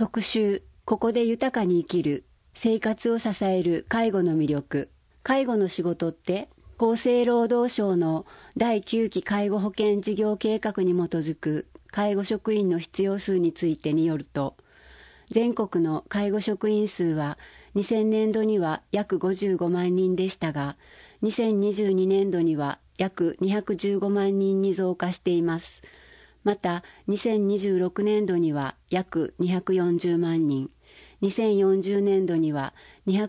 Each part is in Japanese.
特集、ここで豊かに生きる、生活を支える介護の魅力。介護の仕事って、厚生労働省の第9期介護保険事業計画に基づく介護職員の必要数についてによると、全国の介護職員数は2000年度には約55万人でしたが、2022年度には約215万人に増加しています。また、2026年度には約240万人、2040年度には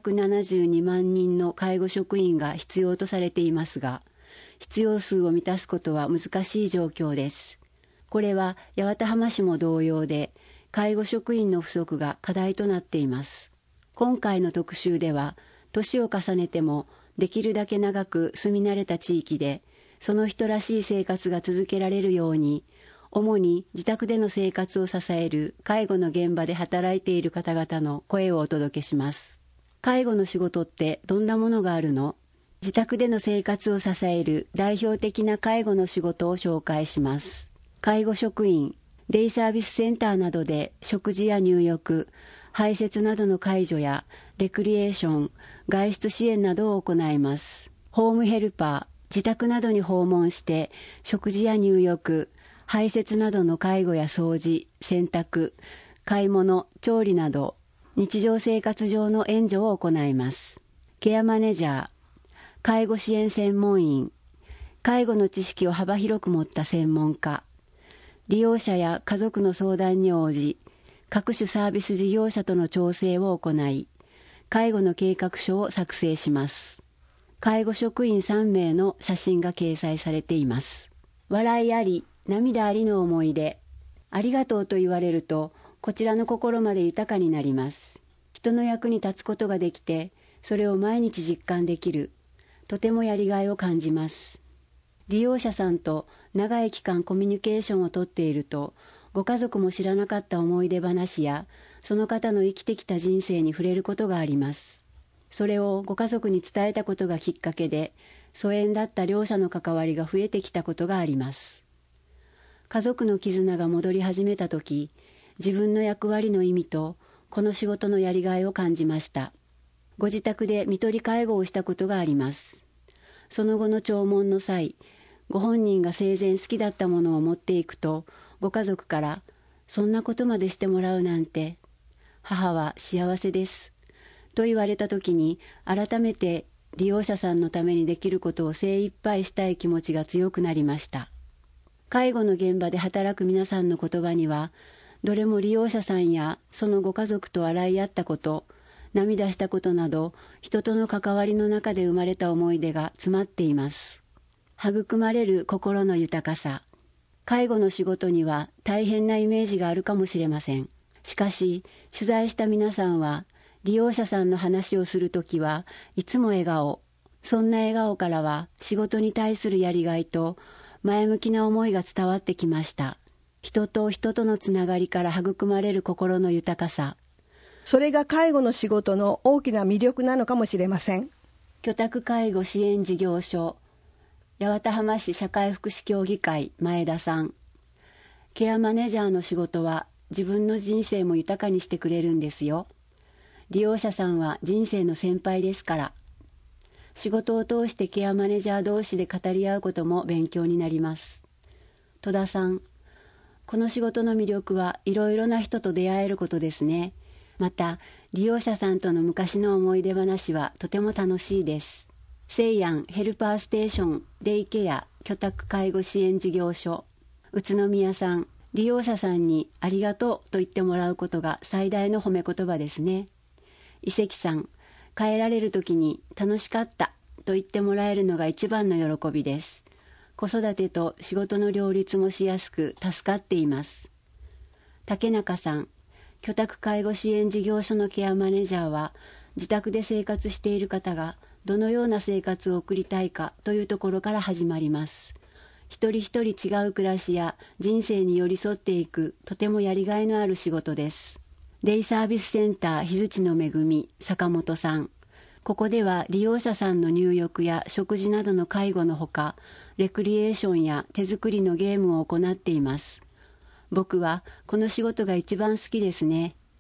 272万人の介護職員が必要とされていますが、必要数を満たすことは難しい状況です。これは八幡浜市も同様で、介護職員の不足が課題となっています。今回の特集では、年を重ねてもできるだけ長く住み慣れた地域で、その人らしい生活が続けられるように、主に自宅での生活を支える介護の現場で働いている方々の声をお届けします。介護の仕事ってどんなものがあるの？自宅での生活を支える代表的な介護の仕事を紹介します。介護職員、デイサービスセンターなどで食事や入浴、排泄などの介助やレクリエーション、外出支援などを行います。ホームヘルパー、自宅などに訪問して食事や入浴、排泄などの介護や掃除、洗濯、買い物、調理など日常生活上の援助を行います。ケアマネジャー、介護支援専門員、介護の知識を幅広く持った専門家、利用者や家族の相談に応じ、各種サービス事業者との調整を行い、介護の計画書を作成します。介護職員3名の写真が掲載されています。笑いあり、涙ありの思い出。ありがとうと言われると、こちらの心まで豊かになります。人の役に立つことができて、それを毎日実感できる。とてもやりがいを感じます。利用者さんと長い期間コミュニケーションをとっていると、ご家族も知らなかった思い出話や、その方の生きてきた人生に触れることがあります。それをご家族に伝えたことがきっかけで、疎遠だった両者の関わりが増えてきたことがあります。家族の絆が戻り始めたとき、自分の役割の意味とこの仕事のやりがいを感じました。ご自宅で看取り介護をしたことがあります。その後の弔問の際、ご本人が生前好きだったものを持っていくと、ご家族から、そんなことまでしてもらうなんて、母は幸せです。と言われたときに、改めて利用者さんのためにできることを精一杯したい気持ちが強くなりました。介護の現場で働く皆さんの言葉には、どれも利用者さんやそのご家族と笑い合ったこと、涙したことなど、人との関わりの中で生まれた思い出が詰まっています。育まれる心の豊かさ。介護の仕事には大変なイメージがあるかもしれません。しかし、取材した皆さんは、利用者さんの話をするときはいつも笑顔。そんな笑顔からは仕事に対するやりがいと前向きな思いが伝わってきました。人と人とのつながりから育まれる心の豊かさ。 それが介護の仕事の大きな魅力なのかもしれません。 居宅介護支援事業所、八幡浜市社会福祉協議会前田さん。ケアマネージャーの仕事は自分の人生も豊かにしてくれるんですよ。利用者さんは人生の先輩ですから。仕事を通してケアマネージャー同士で語り合うことも勉強になります。戸田さん。この仕事の魅力はいろいろな人と出会えることですね。また、利用者さんとの昔の思い出話はとても楽しいです。西安ヘルパーステーションデイケア居宅介護支援事業所。宇都宮さん。利用者さんにありがとうと言ってもらうことが最大の褒め言葉ですね。伊関さん。帰られるときに楽しかったと言ってもらえるのが一番の喜びです。子育てと仕事の両立もしやすく助かっています。竹中さん。居宅介護支援事業所のケアマネージャーは、自宅で生活している方がどのような生活を送りたいかというところから始まります。一人一人違う暮らしや人生に寄り添っていくとてもやりがいのある仕事です。デイサービスセンター日槌の恵み坂本さん。ここでは利用者さんの入浴や食事などの介護のほか、レクリエーションや手作りのゲームを行っています。僕はこの仕事が一番好きですね。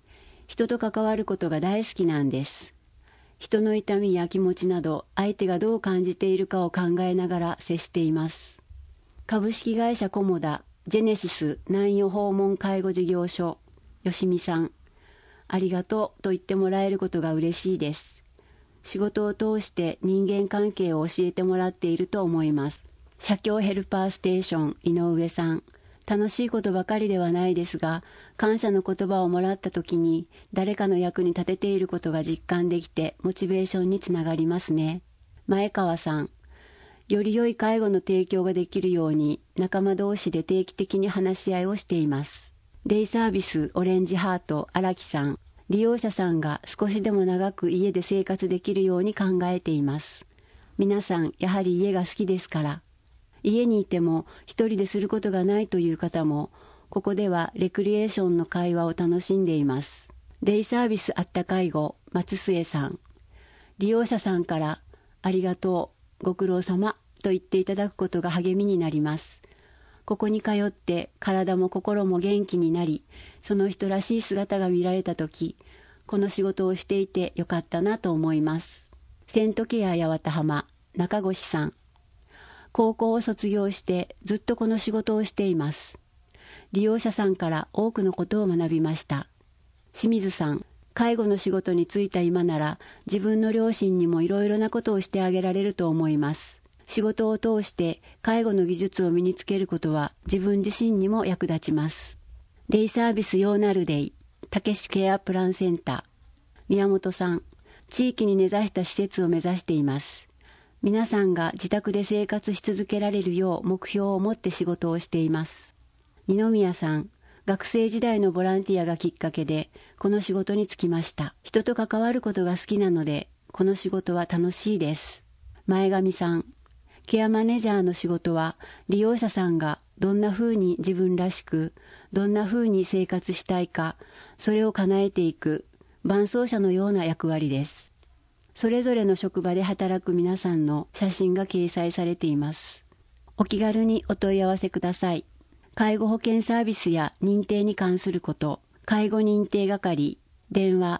人と関わることが大好きなんです。人の痛みや気持ちなど相手がどう感じているかを考えながら接しています。株式会社コモダジェネシス南予訪問介護事業所吉見さん、ありがとうと言ってもらえることが嬉しいです。仕事を通して人間関係を教えてもらっていると思います。社協ヘルパーステーション井上さん、楽しいことばかりではないですが、感謝の言葉をもらった時に誰かの役に立てていることが実感できてモチベーションにつながりますね。前川さん、より良い介護の提供ができるように仲間同士で定期的に話し合いをしています。デイサービスオレンジハート荒木さん、利用者さんが少しでも長く家で生活できるように考えています。皆さんやはり家が好きですから。家にいても一人ですることがないという方も、ここではレクリエーションの会話を楽しんでいます。デイサービスあった介護松末さん、利用者さんからありがとう、ご苦労様と言っていただくことが励みになります。ここに通って体も心も元気になり、その人らしい姿が見られたとき、この仕事をしていてよかったなと思います。セントケア八幡浜中越さん、高校を卒業してずっとこの仕事をしています。利用者さんから多くのことを学びました。清水さん、介護の仕事に就いた今なら自分の両親にもいろいろなことをしてあげられると思います。仕事を通して介護の技術を身につけることは自分自身にも役立ちます。デイサービスヨーナルデイたけしケアプランセンター宮本さん、地域に根ざした施設を目指しています。皆さんが自宅で生活し続けられるよう目標を持って仕事をしています。二宮さん、学生時代のボランティアがきっかけでこの仕事に就きました。人と関わることが好きなのでこの仕事は楽しいです。前上さん、ケアマネージャーの仕事は利用者さんがどんな風に自分らしくどんな風に生活したいか、それを叶えていく伴走者のような役割です。それぞれの職場で働く皆さんの写真が掲載されています。お気軽にお問い合わせください。介護保険サービスや認定に関すること、介護認定係、電話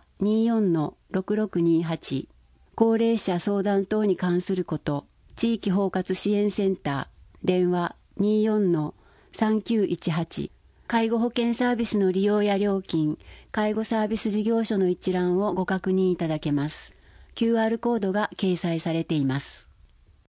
24-6628、高齢者相談等に関すること、地域包括支援センター、電話 24-3918、介護保険サービスの利用や料金、介護サービス事業所の一覧をご確認いただけます。QR コードが掲載されています。